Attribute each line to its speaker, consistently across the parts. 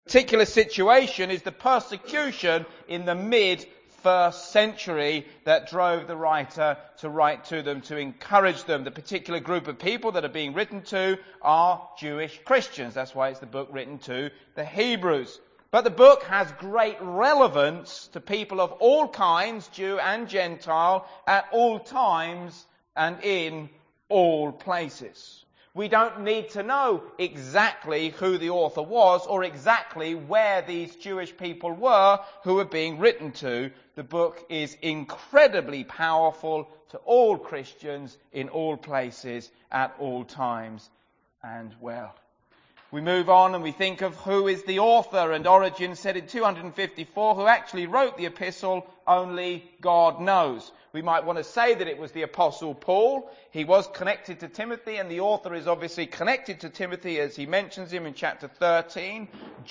Speaker 1: particular situation is the persecution in the mid-first century that drove the writer to write to them, to encourage them. The particular group of people that are being written to are Jewish Christians. That's why it's the book written to the Hebrews. But the book has great relevance to people of all kinds, Jew and Gentile, at all times and in all places. We don't need to know exactly who the author was or exactly where these Jewish people were who were being written to. The book is incredibly powerful to all Christians in all places at all times and well. We move on and we think of who is the author, and Origen said in 254 who actually wrote the epistle, only God knows. We might want to say that it was the Apostle Paul. He was connected to Timothy, and the author is obviously connected to Timothy as he mentions him in chapter 13.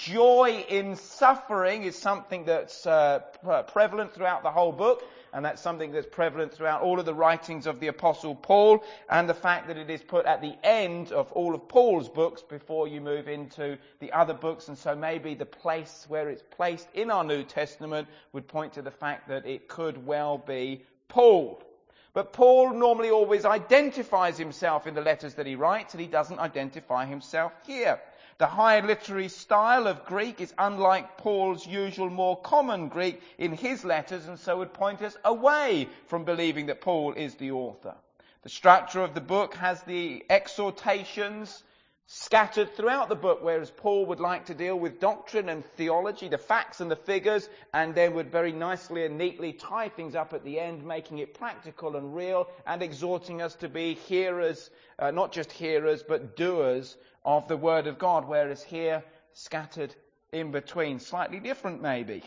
Speaker 1: Joy in suffering is something that's prevalent throughout the whole book. And that's something that's prevalent throughout all of the writings of the Apostle Paul, and the fact that it is put at the end of all of Paul's books before you move into the other books. And so maybe the place where it's placed in our New Testament would point to the fact that it could well be Paul. But Paul normally always identifies himself in the letters that he writes, and he doesn't identify himself here. The high literary style of Greek is unlike Paul's usual more common Greek in his letters, and so would point us away from believing that Paul is the author. The structure of the book has the exhortations scattered throughout the book, whereas Paul would like to deal with doctrine and theology, the facts and the figures, and then would very nicely and neatly tie things up at the end, making it practical and real, and exhorting us to be hearers, not just hearers, but doers of the Word of God, whereas here, scattered in between. Slightly different, maybe.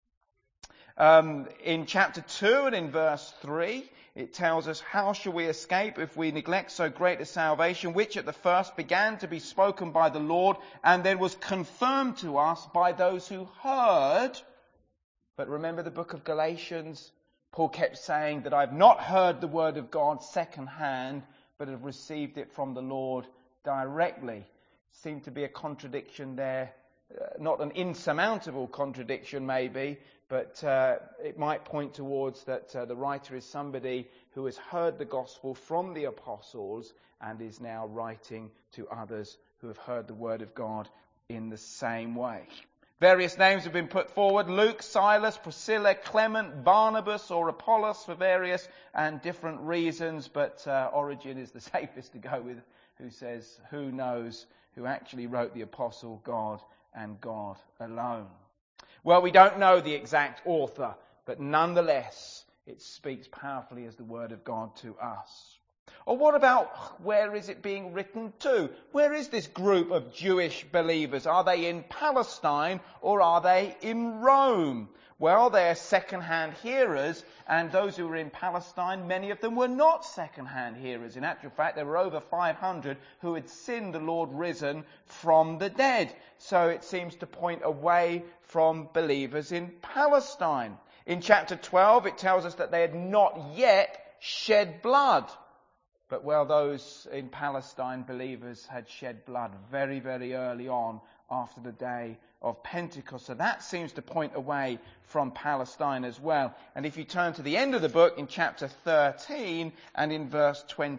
Speaker 1: In chapter 2 and in verse 3, it tells us, how shall we escape if we neglect so great a salvation, which at the first began to be spoken by the Lord, and then was confirmed to us by those who heard. But remember the book of Galatians? Paul kept saying that I've not heard the word of God second hand, but have received it from the Lord directly. Seemed to be a contradiction there, not an insurmountable contradiction maybe, but it might point towards that the writer is somebody who has heard the gospel from the apostles and is now writing to others who have heard the word of God in the same way. Various names have been put forward: Luke, Silas, Priscilla, Clement, Barnabas or Apollos for various and different reasons, but Origen is the safest to go with, who says, who knows who actually wrote the apostle? God and God alone. Well, we don't know the exact author, but nonetheless, it speaks powerfully as the word of God to us. Or what about where is it being written to? Where is this group of Jewish believers? Are they in Palestine or are they in Rome? Well, they're second-hand hearers, and those who were in Palestine, many of them were not second-hand hearers. In actual fact, there were over 500 who had seen the Lord risen from the dead. So it seems to point away from believers in Palestine. In chapter 12, it tells us that they had not yet shed blood. But well, those in Palestine, believers, had shed blood very, very early on after the day of Pentecost. So that seems to point away from Palestine as well. And if you turn to the end of the book in chapter 13 and in verse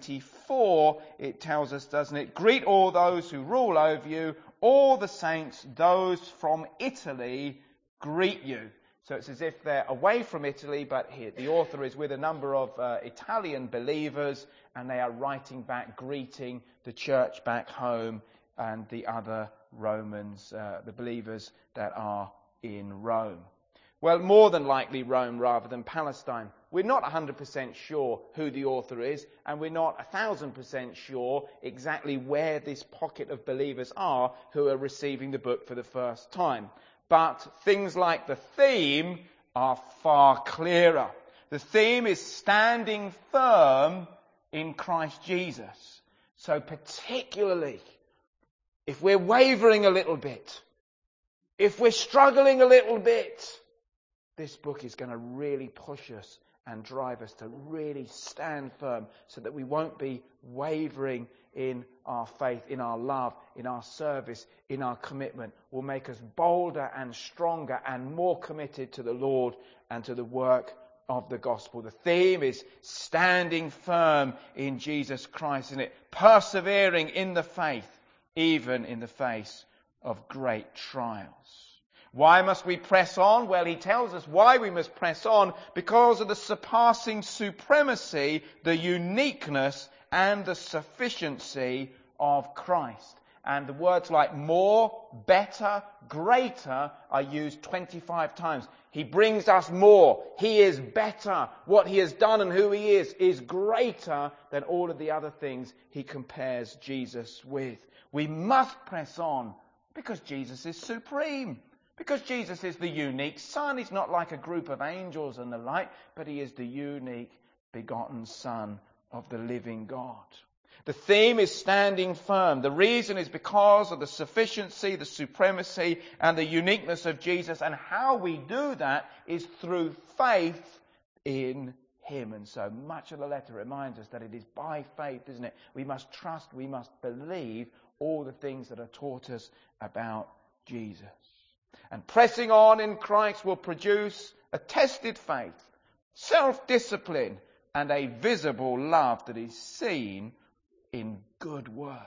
Speaker 1: 24, it tells us, doesn't it? Greet all those who rule over you, all the saints, those from Italy greet you. So it's as if they're away from Italy, but here the author is with a number of Italian believers, and they are writing back, greeting the church back home and the other Romans, the believers that are in Rome. Well, more than likely Rome rather than Palestine. We're not 100% sure who the author is, and we're not 1,000% sure exactly where this pocket of believers are who are receiving the book for the first time. But things like the theme are far clearer. The theme is standing firm in Christ Jesus. So particularly, if we're wavering a little bit, if we're struggling a little bit, this book is going to really push us and drive us to really stand firm so that we won't be wavering in our faith, in our love, in our service, in our commitment, will make us bolder and stronger and more committed to the Lord and to the work of the gospel. The theme is standing firm in Jesus Christ, isn't it? Persevering in the faith, even in the face of great trials. Why must we press on? Well, he tells us why we must press on, because of the surpassing supremacy, the uniqueness, and the sufficiency of Christ. And the words like more, better, greater are used 25 times. He brings us more. He is better. What he has done and who he is greater than all of the other things he compares Jesus with. We must press on because Jesus is supreme. Because Jesus is the unique Son. He's not like a group of angels and the like, but he is the unique begotten Son of the living God. The theme is standing firm. The reason is because of the sufficiency, the supremacy, and the uniqueness of Jesus. And how we do that is through faith in him. And so much of the letter reminds us that it is by faith, isn't it? We must trust, we must believe all the things that are taught us about Jesus. And pressing on in Christ will produce a tested faith, self-discipline, and a visible love that is seen in good works.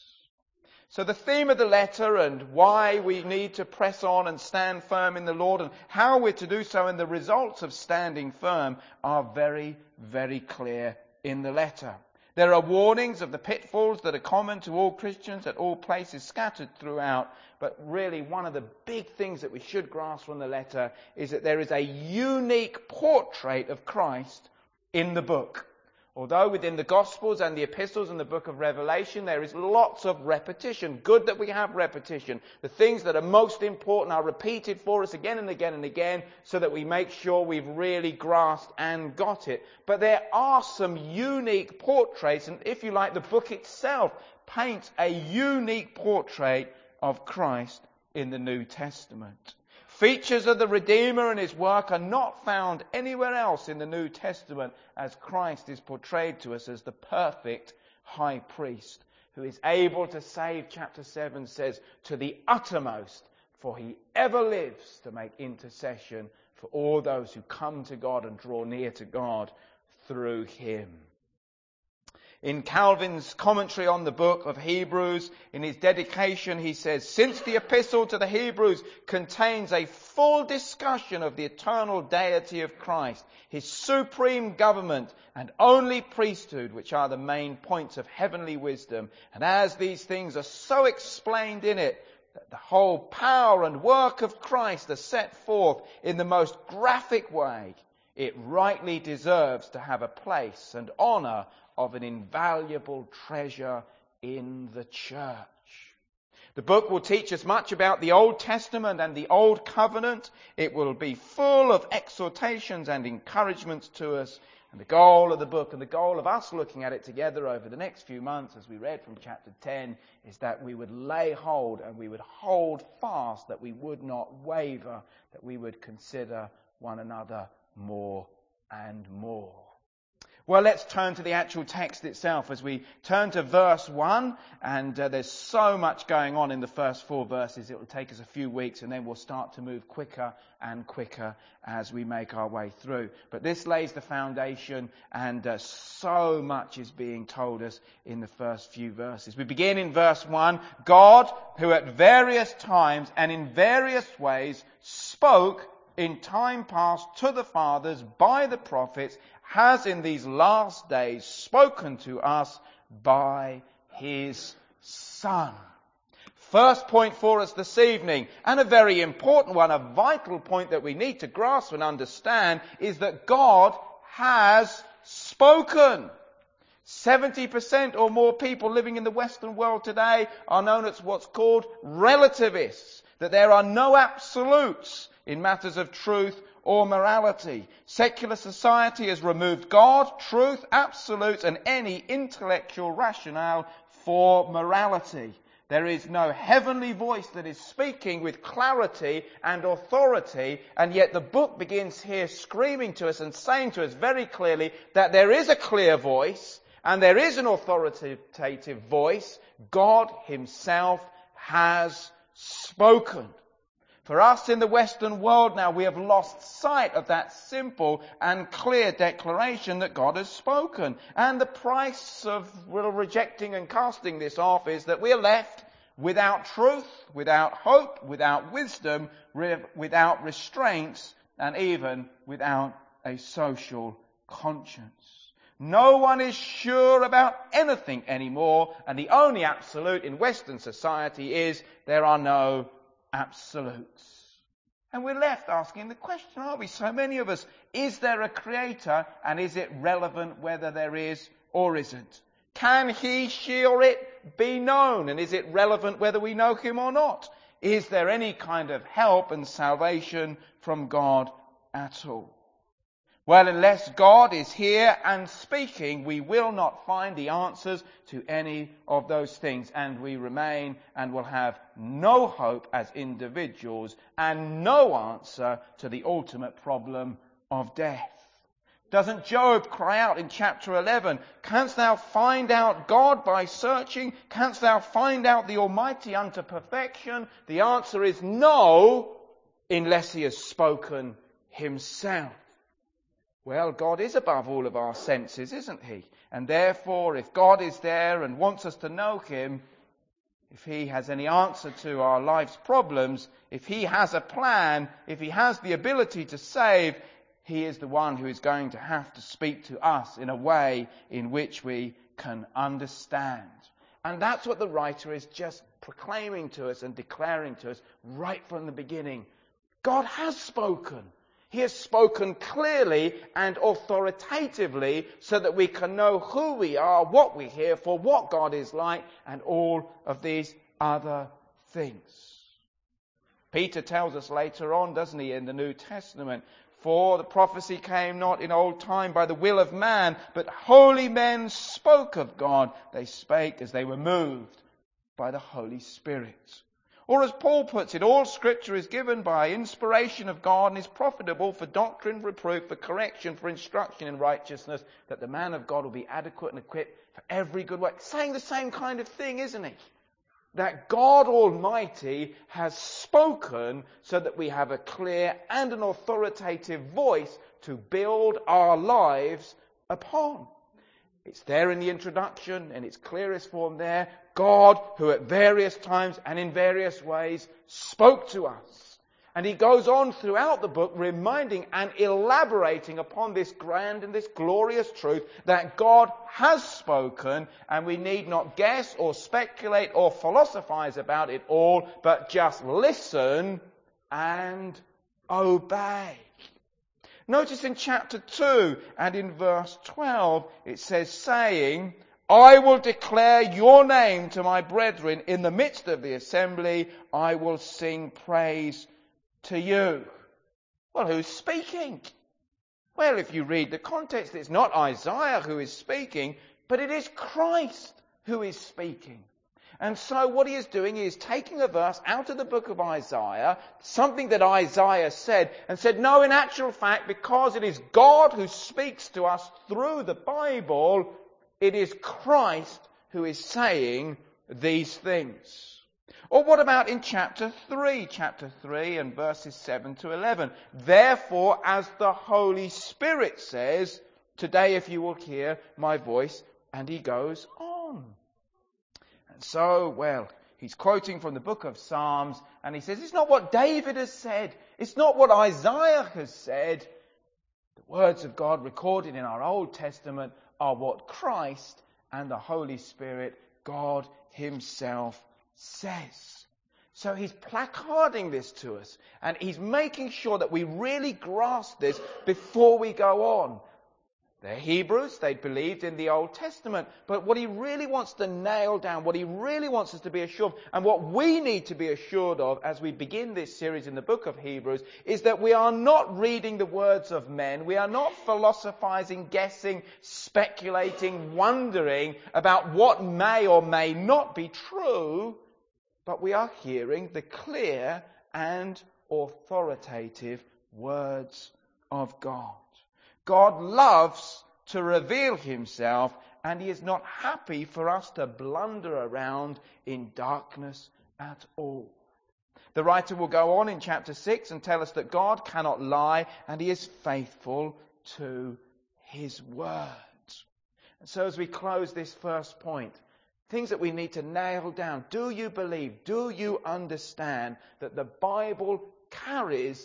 Speaker 1: So the theme of the letter and why we need to press on and stand firm in the Lord and how we're to do so and the results of standing firm are very, very clear in the letter. There are warnings of the pitfalls that are common to all Christians at all places scattered throughout. But really one of the big things that we should grasp from the letter is that there is a unique portrait of Christ in the book. Although within the Gospels and the epistles and the book of Revelation there is lots of repetition. Good that we have repetition. The things that are most important are repeated for us again and again and again so that we make sure we've really grasped and got it. But there are some unique portraits, and if you like, the book itself paints a unique portrait of Christ in the New Testament. Features of the Redeemer and his work are not found anywhere else in the New Testament as Christ is portrayed to us as the perfect high priest who is able to save, chapter 7 says, to the uttermost, for he ever lives to make intercession for all those who come to God and draw near to God through him. In Calvin's commentary on the book of Hebrews, in his dedication, he says, since the epistle to the Hebrews contains a full discussion of the eternal deity of Christ, his supreme government and only priesthood, which are the main points of heavenly wisdom, and as these things are so explained in it, that the whole power and work of Christ are set forth in the most graphic way, it rightly deserves to have a place and honour of an invaluable treasure in the church. The book will teach us much about the Old Testament and the Old Covenant. It will be full of exhortations and encouragements to us. And the goal of the book and the goal of us looking at it together over the next few months, as we read from chapter 10, is that we would lay hold and we would hold fast, that we would not waver, that we would consider one another more and more. Well, let's turn to the actual text itself as we turn to verse 1. And there's so much going on in the first 4 verses. It will take us a few weeks and then we'll start to move quicker and quicker as we make our way through. But this lays the foundation and so much is being told us in the first few verses. We begin in verse 1. God, who at various times and in various ways spoke in time past to the fathers by the prophets, has in these last days spoken to us by his Son. First point for us this evening, and a very important one, a vital point that we need to grasp and understand, is that God has spoken. 70% or more people living in the Western world today are known as what's called relativists, that there are no absolutes in matters of truth or morality. Secular society has removed God, truth, absolutes, and any intellectual rationale for morality. There is no heavenly voice that is speaking with clarity and authority, and yet the book begins here screaming to us and saying to us very clearly that there is a clear voice, And there is an authoritative voice. God himself has spoken. For us in the Western world now, we have lost sight of that simple and clear declaration that God has spoken. And the price of rejecting and casting this off is that we are left without truth, without hope, without wisdom, without restraints, and even without a social conscience. No one is sure about anything anymore, and the only absolute in Western society is there are no absolutes. And we're left asking the question, aren't we? So many of us, is there a creator, and is it relevant whether there is or isn't? Can he, she, or it be known, and is it relevant whether we know him or not? Is there any kind of help and salvation from God at all? Well, unless God is here and speaking, we will not find the answers to any of those things, and we remain and will have no hope as individuals and no answer to the ultimate problem of death. Doesn't Job cry out in chapter 11, "Canst thou find out God by searching? Canst thou find out the Almighty unto perfection?" The answer is no, unless he has spoken himself. Well, God is above all of our senses, isn't he? And therefore, if God is there and wants us to know him, if he has any answer to our life's problems, if he has a plan, if he has the ability to save, he is the one who is going to have to speak to us in a way in which we can understand. And that's what the writer is just proclaiming to us and declaring to us right from the beginning. God has spoken. He has spoken clearly and authoritatively so that we can know who we are, what we're here for, what God is like, and all of these other things. Peter tells us later on, doesn't he, in the New Testament, "For the prophecy came not in old time by the will of man, but holy men spoke of God. They spake as they were moved by the Holy Spirit." Or as Paul puts it, all Scripture is given by inspiration of God and is profitable for doctrine, reproof, for correction, for instruction in righteousness, that the man of God will be adequate and equipped for every good work. Saying the same kind of thing, isn't he? That God Almighty has spoken so that we have a clear and an authoritative voice to build our lives upon. It's there in the introduction, in its clearest form there. God, who at various times and in various ways spoke to us. And he goes on throughout the book reminding and elaborating upon this grand and this glorious truth that God has spoken, and we need not guess or speculate or philosophize about it all, but just listen and obey. Notice in chapter 2 and in verse 12, it says, saying, "I will declare your name to my brethren. In the midst of the assembly, I will sing praise to you." Well, who's speaking? Well, if you read the context, it's not Isaiah who is speaking, but it is Christ who is speaking. And so what he is doing is taking a verse out of the book of Isaiah, something that Isaiah said, and said, no, in actual fact, because it is God who speaks to us through the Bible, it is Christ who is saying these things. Or what about in chapter 3? Chapter 3 and verses 7 to 11. "Therefore, as the Holy Spirit says, today if you will hear my voice," and he goes on. And so, well, he's quoting from the book of Psalms, and he says, it's not what David has said. It's not what Isaiah has said. The words of God recorded in our Old Testament are what Christ and the Holy Spirit, God himself, says. So he's placarding this to us, and he's making sure that we really grasp this before we go on. They're Hebrews, they believed in the Old Testament, but what he really wants to nail down, what he really wants us to be assured of, and what we need to be assured of as we begin this series in the book of Hebrews, is that we are not reading the words of men, we are not philosophizing, guessing, speculating, wondering about what may or may not be true, but we are hearing the clear and authoritative words of God. God loves to reveal himself, and he is not happy for us to blunder around in darkness at all. The writer will go on in chapter 6 and tell us that God cannot lie and he is faithful to his word. And so as we close this first point, things that we need to nail down. Do you believe, do you understand that the Bible carries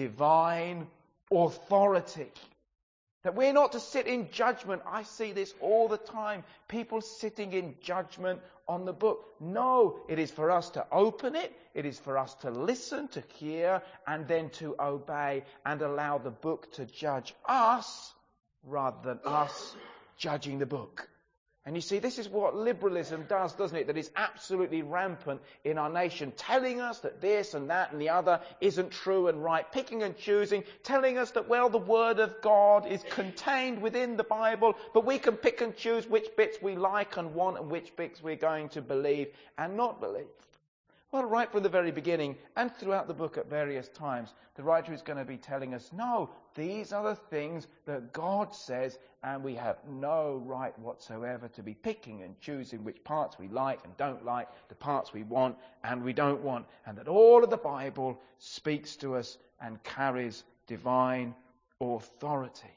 Speaker 1: divine authority? That we're not to sit in judgment. I see this all the time. People sitting in judgment on the book. No, it is for us to open it. It is for us to listen, to hear, and then to obey and allow the book to judge us rather than us judging the book. And you see, this is what liberalism does, doesn't it? That is absolutely rampant in our nation, telling us that this and that and the other isn't true and right, picking and choosing, telling us that, well, the Word of God is contained within the Bible, but we can pick and choose which bits we like and want and which bits we're going to believe and not believe. Well, right from the very beginning and throughout the book at various times, the writer is going to be telling us, no, these are the things that God says, and we have no right whatsoever to be picking and choosing which parts we like and don't like, the parts we want and we don't want, and that all of the Bible speaks to us and carries divine authority.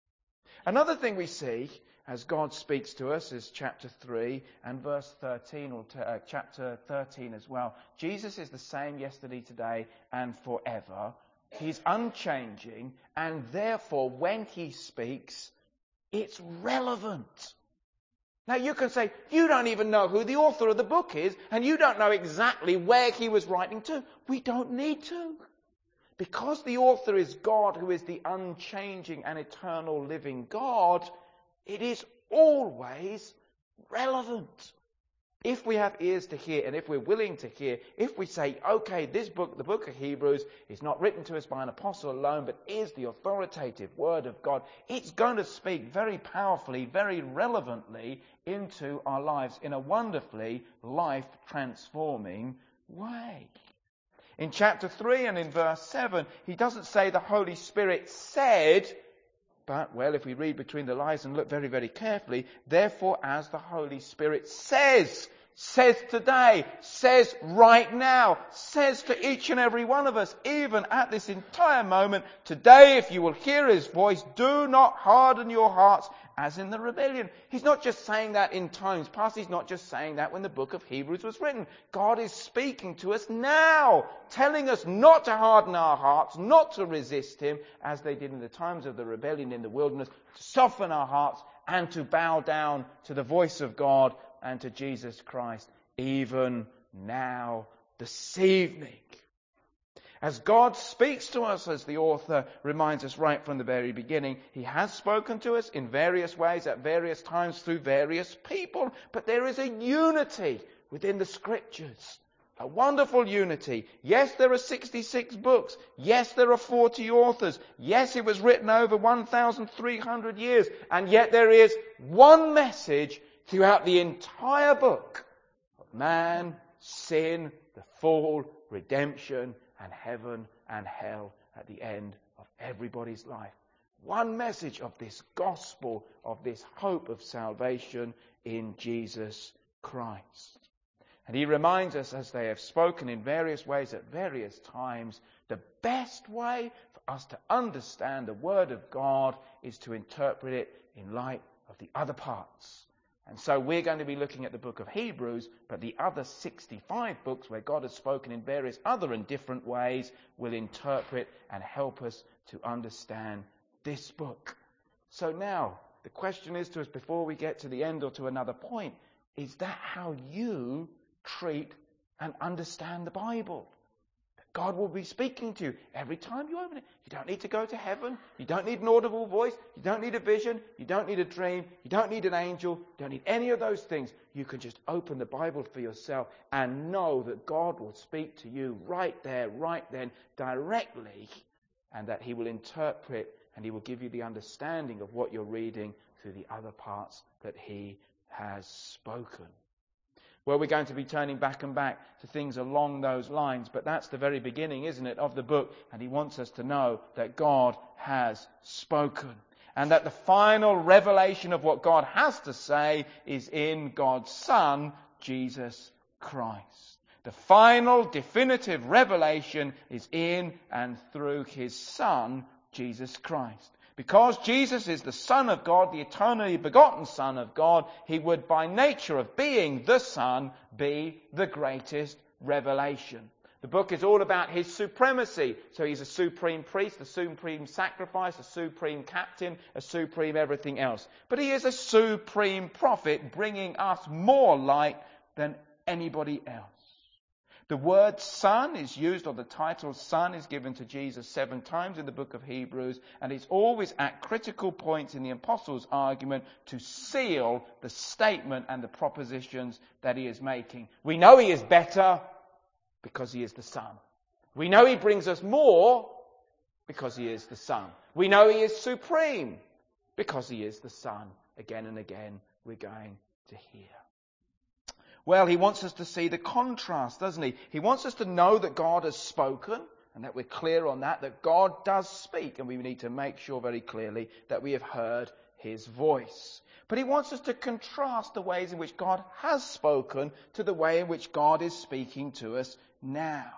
Speaker 1: Another thing we see as God speaks to us is chapter 3 and verse 13, or chapter 13 as well. Jesus is the same yesterday, today, and forever. He's unchanging, and therefore when he speaks, it's relevant. Now you can say, you don't even know who the author of the book is, and you don't know exactly where he was writing to. We don't need to. Because the author is God, who is the unchanging and eternal living God, it is always relevant. If we have ears to hear and if we're willing to hear, if we say, okay, this book, the book of Hebrews, is not written to us by an apostle alone, but is the authoritative word of God, it's going to speak very powerfully, very relevantly into our lives in a wonderfully life-transforming way. In chapter 3 and in verse 7, he doesn't say the Holy Spirit said, but, well, if we read between the lines and look very, very carefully, therefore as the Holy Spirit says today, says right now, says to each and every one of us, even at this entire moment, today if you will hear his voice, do not harden your hearts as in the rebellion. He's not just saying that in times past. He's not just saying that when the book of Hebrews was written. God is speaking to us now, telling us not to harden our hearts, not to resist him, as they did in the times of the rebellion in the wilderness, to soften our hearts and to bow down to the voice of God and to Jesus Christ, even now, this evening. As God speaks to us, as the author reminds us right from the very beginning, he has spoken to us in various ways at various times through various people. But there is a unity within the Scriptures. A wonderful unity. Yes, there are 66 books. Yes, there are 40 authors. Yes, it was written over 1,300 years. And yet there is one message throughout the entire book of man, sin, the fall, redemption, and heaven and hell at the end of everybody's life. One message of this gospel, of this hope of salvation in Jesus Christ. And he reminds us, as they have spoken in various ways at various times, the best way for us to understand the Word of God is to interpret it in light of the other parts. And so we're going to be looking at the book of Hebrews, but the other 65 books where God has spoken in various other and different ways will interpret and help us to understand this book. So now, the question is to us before we get to the end or to another point, is that how you treat and understand the Bible? God will be speaking to you every time you open it. You don't need to go to heaven. You don't need an audible voice. You don't need a vision. You don't need a dream. You don't need an angel. You don't need any of those things. You can just open the Bible for yourself and know that God will speak to you right there, right then, directly, and that he will interpret and he will give you the understanding of what you're reading through the other parts that he has spoken. Well, we're going to be turning back and back to things along those lines, but that's the very beginning, isn't it, of the book, and he wants us to know that God has spoken. and that the final revelation of what God has to say is in God's Son, Jesus Christ. The final definitive revelation is in and through his Son, Jesus Christ. Because Jesus is the Son of God, the eternally begotten Son of God, he would by nature of being the Son be the greatest revelation. The book is all about his supremacy. So he's a supreme priest, a supreme sacrifice, a supreme captain, a supreme everything else. But he is a supreme prophet, bringing us more light than anybody else. The word Son is used, or the title Son is given to Jesus 7 times in the book of Hebrews, and it's always at critical points in the apostles' argument to seal the statement and the propositions that he is making. We know he is better because he is the Son. We know he brings us more because he is the Son. We know he is supreme because he is the Son. Again and again we're going to hear. Well, he wants us to see the contrast, doesn't he? He wants us to know that God has spoken, and that we're clear on that God does speak, and we need to make sure very clearly that we have heard his voice. But he wants us to contrast the ways in which God has spoken to the way in which God is speaking to us now.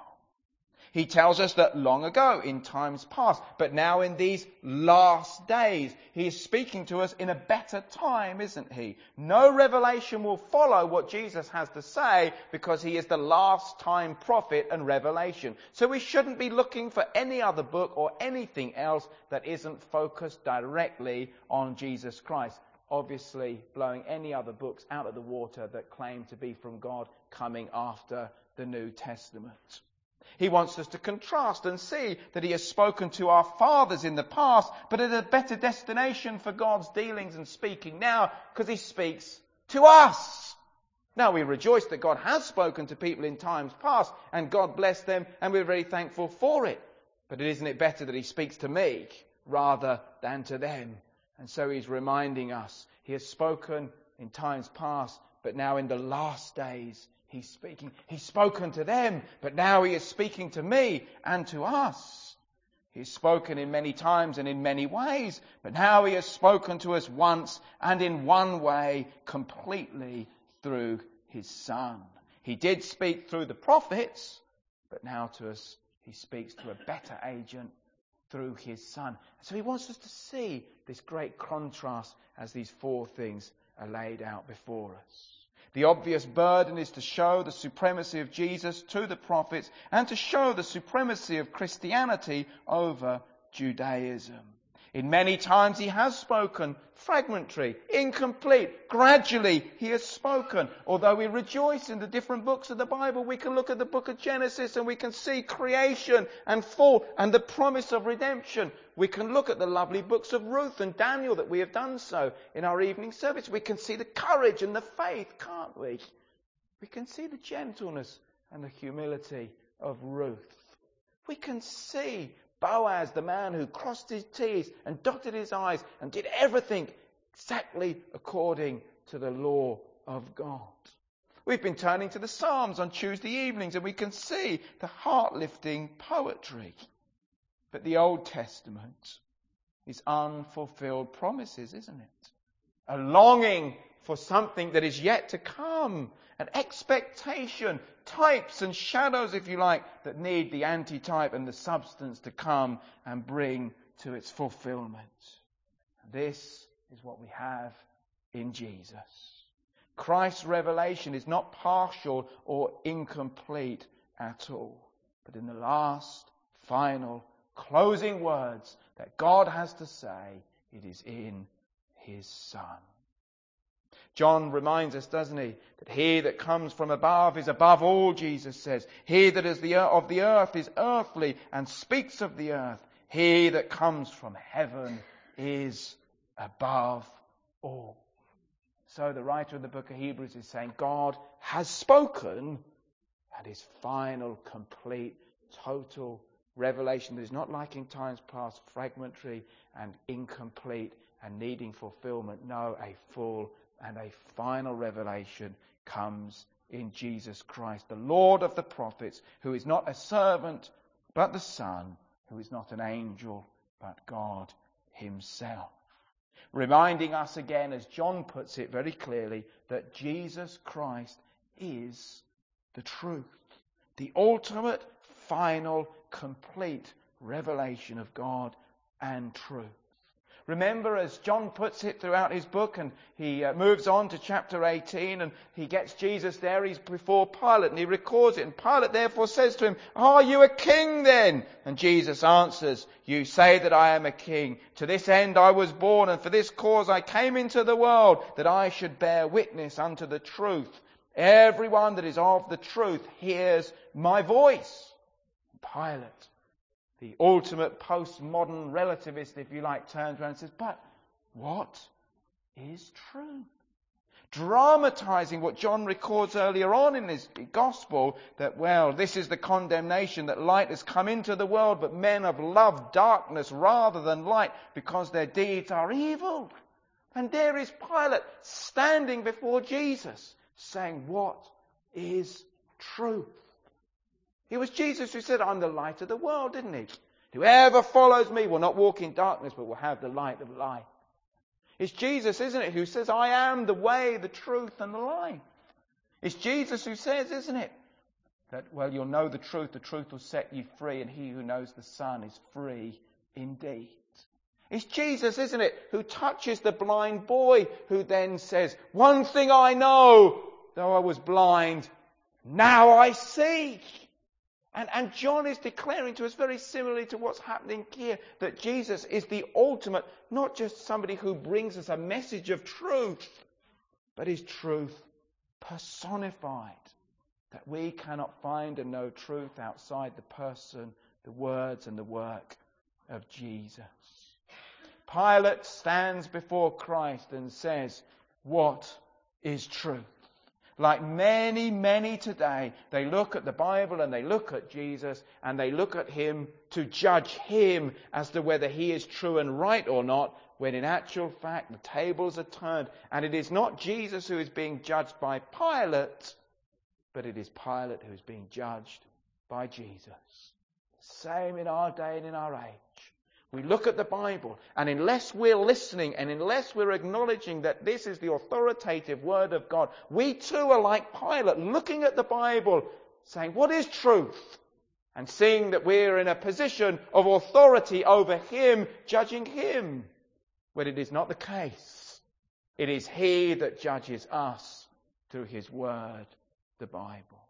Speaker 1: He tells us that long ago, in times past, but now in these last days, he is speaking to us in a better time, isn't he? No revelation will follow what Jesus has to say because he is the last time prophet and revelation. So we shouldn't be looking for any other book or anything else that isn't focused directly on Jesus Christ. Obviously, blowing any other books out of the water that claim to be from God coming after the New Testament. He wants us to contrast and see that he has spoken to our fathers in the past, but at a better destination for God's dealings and speaking now, because he speaks to us. Now we rejoice that God has spoken to people in times past, and God bless them, and we're very thankful for it. But isn't it better that he speaks to me rather than to them? And so he's reminding us, he has spoken in times past, but now in the last days, he's speaking. He's spoken to them, but now he is speaking to me and to us. He's spoken in many times and in many ways, but now he has spoken to us once and in one way completely through his Son. He did speak through the prophets, but now to us he speaks to a better agent through his Son. So he wants us to see this great contrast as these 4 things are laid out before us. The obvious burden is to show the supremacy of Jesus to the prophets and to show the supremacy of Christianity over Judaism. In many times he has spoken, fragmentary, incomplete, gradually he has spoken. Although we rejoice in the different books of the Bible, we can look at the book of Genesis and we can see creation and fall and the promise of redemption. We can look at the lovely books of Ruth and Daniel that we have done so in our evening service. We can see the courage and the faith, can't we? We can see the gentleness and the humility of Ruth. We can see Boaz, the man who crossed his T's and dotted his I's and did everything exactly according to the law of God. We've been turning to the Psalms on Tuesday evenings and we can see the heart-lifting poetry. But the Old Testament is unfulfilled promises, isn't it? A longing for something that is yet to come. An expectation, types and shadows, if you like, that need the antitype and the substance to come and bring to its fulfillment. This is what we have in Jesus. Christ's revelation is not partial or incomplete at all, but in the last, final, closing words that God has to say, it is in his Son. John reminds us, doesn't he, that he that comes from above is above all, Jesus says. He that is of the earth is earthly and speaks of the earth. He that comes from heaven is above all. So the writer of the book of Hebrews is saying God has spoken, and his final, complete, total revelation that is not like in times past, fragmentary and incomplete and needing fulfillment. No, a full and a final revelation comes in Jesus Christ, the Lord of the prophets, who is not a servant but the Son, who is not an angel but God himself. reminding us again, as John puts it very clearly, that Jesus Christ is the truth, the ultimate, final, complete revelation of God and truth. Remember, as John puts it throughout his book, and he moves on to chapter 18, and he gets Jesus there, he's before Pilate, and he records it. And Pilate therefore says to him, "Are you a king then?" And Jesus answers, "You say that I am a king. To this end I was born, and for this cause I came into the world, that I should bear witness unto the truth. Everyone that is of the truth hears my voice." Pilate, the ultimate postmodern relativist, if you like, turns around and says, "But what is truth?" Dramatizing what John records earlier on in his gospel, that, well, this is the condemnation, that light has come into the world, but men have loved darkness rather than light because their deeds are evil. And there is Pilate standing before Jesus saying, what is truth? It was Jesus who said, "I'm the light of the world," didn't he? "Whoever follows me will not walk in darkness, but will have the light of life." It's Jesus, isn't it, who says, "I am the way, the truth, and the life." It's Jesus who says, isn't it, that, well, you'll know the truth will set you free, and he who knows the Son is free indeed. It's Jesus, isn't it, who touches the blind boy, who then says, "One thing I know, though I was blind, now I see." And John is declaring to us very similarly to what's happening here, that Jesus is the ultimate, not just somebody who brings us a message of truth, but is truth personified. That we cannot find and know truth outside the person, the words and the work of Jesus. Pilate stands before Christ and says, "What is truth?" Like many, many today, they look at the Bible and they look at Jesus and they look at him to judge him as to whether he is true and right or not, when in actual fact the tables are turned. And it is not Jesus who is being judged by Pilate, but it is Pilate who is being judged by Jesus. Same in our day and in our age. We look at the Bible, and unless we're listening and unless we're acknowledging that this is the authoritative Word of God, we too are like Pilate, looking at the Bible, saying, "What is truth?" And seeing that we're in a position of authority over him, judging him, when it is not the case. It is he that judges us through his Word, the Bible.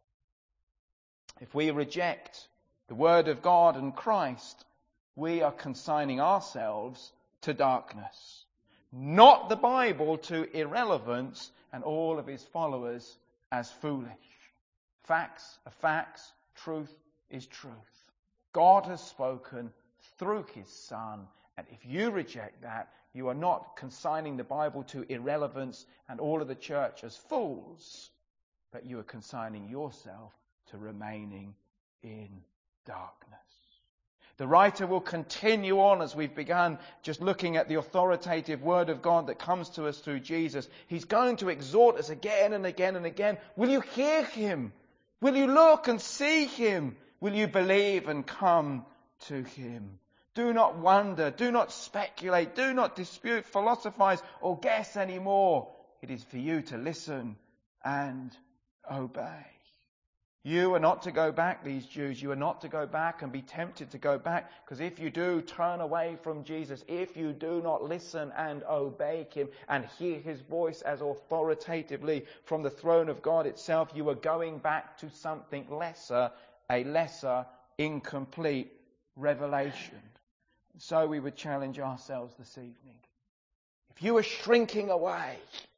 Speaker 1: If we reject the Word of God and Christ, we are consigning ourselves to darkness, not the Bible to irrelevance, and all of his followers as foolish. Facts are facts, truth is truth. God has spoken through his Son, and if you reject that, you are not consigning the Bible to irrelevance and all of the church as fools, but you are consigning yourself to remaining in darkness. The writer will continue on as we've begun, just looking at the authoritative Word of God that comes to us through Jesus. He's going to exhort us again and again and again. Will you hear him? Will you look and see him? Will you believe and come to him? Do not wonder, do not speculate, do not dispute, philosophize, or guess anymore. It is for you to listen and obey. You are not to go back, these Jews. You are not to go back and be tempted to go back, because if you do turn away from Jesus, if you do not listen and obey him and hear his voice as authoritatively from the throne of God itself, you are going back to something lesser, a lesser, incomplete revelation. So we would challenge ourselves this evening. If you are shrinking away,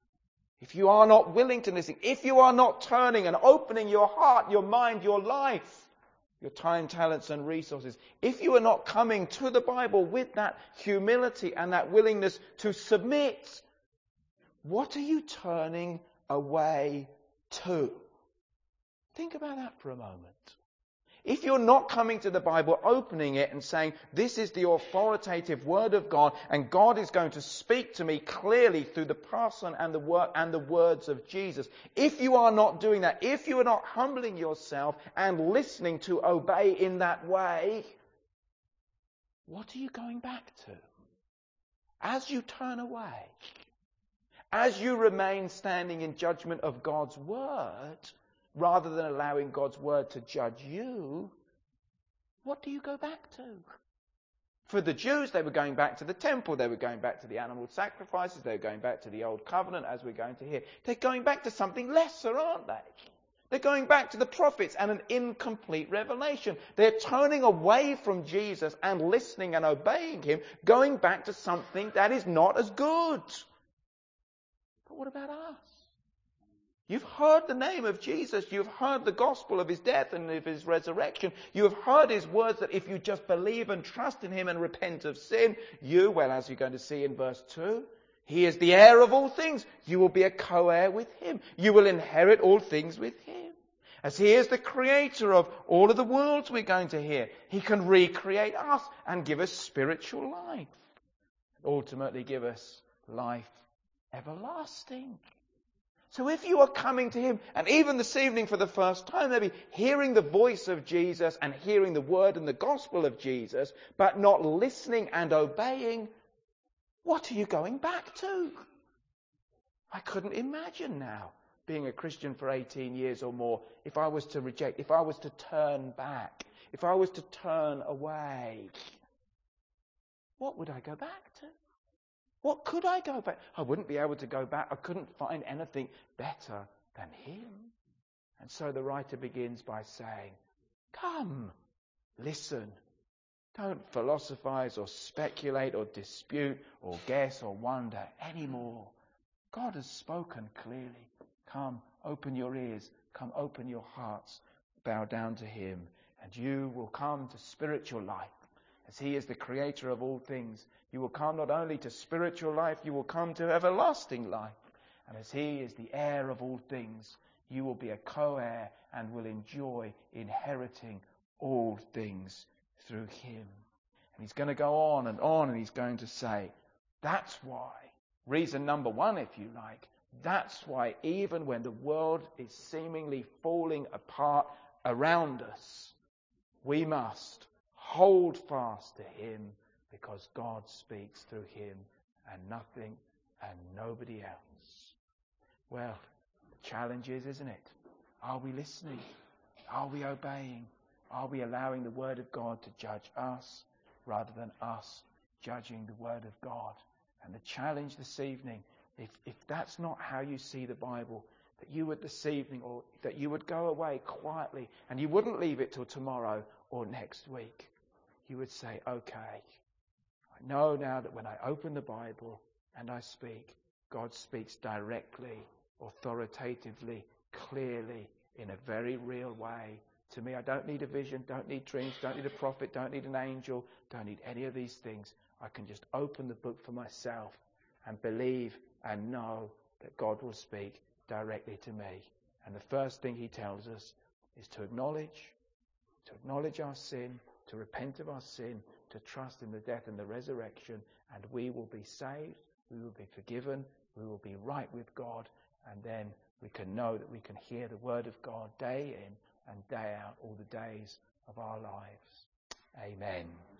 Speaker 1: if you are not willing to listen, if you are not turning and opening your heart, your mind, your life, your time, talents and resources, if you are not coming to the Bible with that humility and that willingness to submit, what are you turning away to? Think about that for a moment. If you're not coming to the Bible, opening it and saying, this is the authoritative Word of God, and God is going to speak to me clearly through the person and the work and the words of Jesus. If you are not doing that, if you are not humbling yourself and listening to obey in that way, what are you going back to? as you turn away, as you remain standing in judgment of God's word, rather than allowing God's word to judge you, what do you go back to? For the Jews, they were going back to the temple. They were going back to the animal sacrifices. They were going back to the old covenant, as we're going to hear. They're going back to something lesser, aren't they? They're going back to the prophets and an incomplete revelation. They're turning away from Jesus and listening and obeying him, going back to something that is not as good. But what about us? You've heard the name of Jesus. You've heard the gospel of his death and of his resurrection. You have heard his words that if you just believe and trust in him and repent of sin, you, well, as you're going to see in verse 2, he is the heir of all things. You will be a co-heir with him. You will inherit all things with him. As he is the creator of all of the worlds we're going to hear, he can recreate us and give us spiritual life. Ultimately give us life everlasting. So if you are coming to him, and even this evening for the first time, maybe hearing the voice of Jesus and hearing the word and the gospel of Jesus, but not listening and obeying, what are you going back to? I couldn't imagine now, being a Christian for 18 years or more, if I was to reject, if I was to turn back, if I was to turn away, what would I go back to? What could I go back? I wouldn't be able to go back. I couldn't find anything better than him. And so the writer begins by saying, come, listen. Don't philosophize or speculate or dispute or guess or wonder anymore. God has spoken clearly. Come, open your ears. Come, open your hearts. Bow down to him. And you will come to spiritual life. As he is the creator of all things, you will come not only to spiritual life, you will come to everlasting life. And as he is the heir of all things, you will be a co-heir and will enjoy inheriting all things through him. And he's going to go on, and he's going to say, that's why, reason number one, if you like, that's why even when the world is seemingly falling apart around us, we must hold fast to him, because God speaks through him and nothing and nobody else. Well, the challenge is, isn't it? Are we listening? Are we obeying? Are we allowing the word of God to judge us rather than us judging the word of God? And the challenge this evening, if that's not how you see the Bible, that you would this evening, or that you would go away quietly and you wouldn't leave it till tomorrow or next week. You would say, okay, I know now that when I open the Bible and I speak, God speaks directly, authoritatively, clearly, in a very real way to me. I don't need a vision, don't need dreams, don't need a prophet, don't need an angel, don't need any of these things. I can just open the book for myself and believe and know that God will speak directly to me. And the first thing he tells us is to acknowledge our sin, to repent of our sin, to trust in the death and the resurrection, and we will be saved, we will be forgiven, we will be right with God, and then we can know that we can hear the word of God day in and day out all the days of our lives. Amen.